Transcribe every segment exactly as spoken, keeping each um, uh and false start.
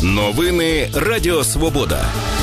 Новини Радіо Свобода.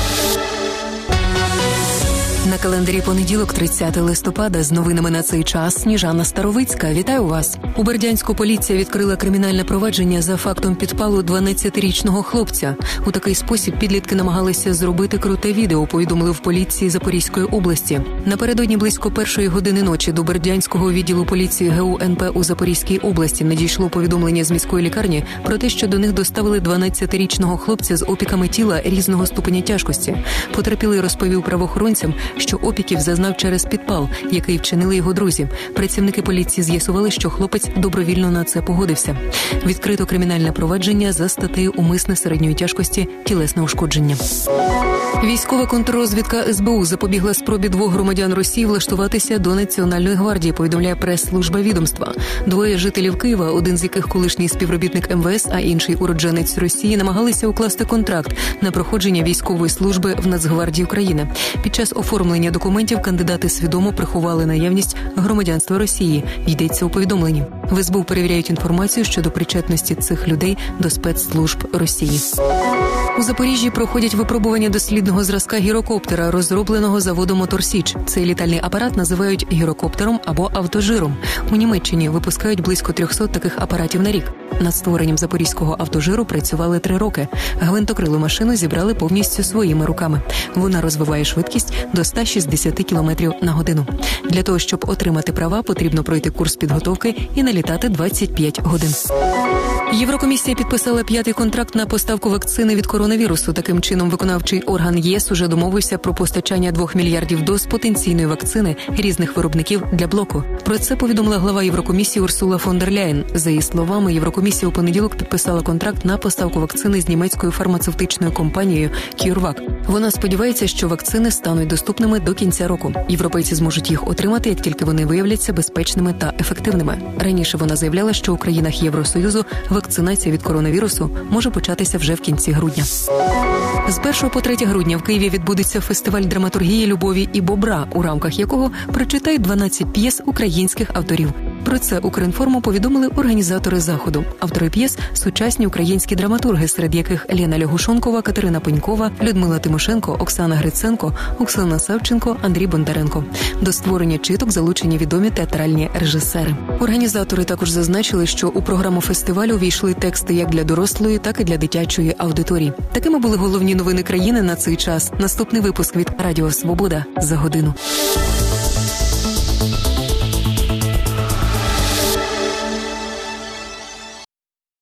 На календарі понеділок, тридцятого листопада, з новинами на цей час Сніжана Старовицька. Вітаю вас. У Бердянську поліція відкрила кримінальне провадження за фактом підпалу дванадцятирічного хлопця. У такий спосіб підлітки намагалися зробити круте відео, повідомили в поліції Запорізької області. Напередодні близько першої години ночі до Бердянського відділу поліції ге у ен пе у Запорізькій області надійшло повідомлення з міської лікарні про те, що до них доставили дванадцятирічного хлопця з опіками тіла різного ступеня тяжкості. Потерпілий розповів правоохоронцям, що опіків зазнав через підпал, який вчинили його друзі. Працівники поліції з'ясували, що хлопець добровільно на це погодився. Відкрито кримінальне провадження за статтею «Умисне середньої тяжкості тілесне ушкодження». Військова контррозвідка ес бе у запобігла спробі двох громадян Росії влаштуватися до Національної гвардії, повідомляє прес-служба відомства. Двоє жителів Києва, один з яких колишній співробітник ем ве ес, а інший уродженець Росії, намагалися укласти контракт на проходження військової служби в Нацгвардії України. Під час оформлення документів кандидати свідомо приховали наявність громадянства Росії, йдеться у повідомленні. В ес бе у перевіряють інформацію щодо причетності цих людей до спецслужб Росії. У Запоріжжі проходять випробування дослідного зразка гірокоптера, розробленого заводом «Моторсіч». Цей літальний апарат називають гірокоптером або автожиром. У Німеччині випускають близько трьохсот таких апаратів на рік. Над створенням запорізького автожиру працювали три роки. Гвинтокрилу машину зібрали повністю своїми руками. Вона розвиває швидкість до ста шістдесят кілометрів на годину. Для того, щоб отримати права, потрібно пройти курс підготовки і налітати двадцять п'ять годин. Єврокомісія підписала п'ятий контракт на поставку вакцини від коронавірусу. Таким чином, виконавчий орган ЄС уже домовився про постачання двох мільярдів доз потенційної вакцини різних виробників для блоку. Про це повідомила глава Єврокомісії Урсула фон дер Ляєн. За її словами, Єврокомісія у понеділок підписала контракт на поставку вакцини з німецькою фармацевтичною компанією CureVac. Вона сподівається, що вакцини стануть доступними до кінця року. Європейці зможуть їх отримати, як тільки вони виявляться безпечними та ефективними. Раніше вона заявляла, що у країнах Євросоюзу вакцинація від коронавірусу може початися вже в кінці грудня. З першого по третє грудня в Києві відбудеться фестиваль драматургії «Любові і бобра», у рамках якого прочитають дванадцять п'єс українських авторів. Про це Укрінформу повідомили організатори заходу. Автори п'єс – сучасні українські драматурги, серед яких Лена Лягушонкова, Катерина Пенькова, Людмила Тимошенко, Оксана Гриценко, Оксана Савченко, Андрій Бондаренко. До створення читок залучені відомі театральні режисери. Організатори також зазначили, що у програму фестивалю увійшли тексти як для дорослої, так і для дитячої аудиторії. Такими були головні новини країни на цей час. Наступний випуск від Радіо Свобода за годину.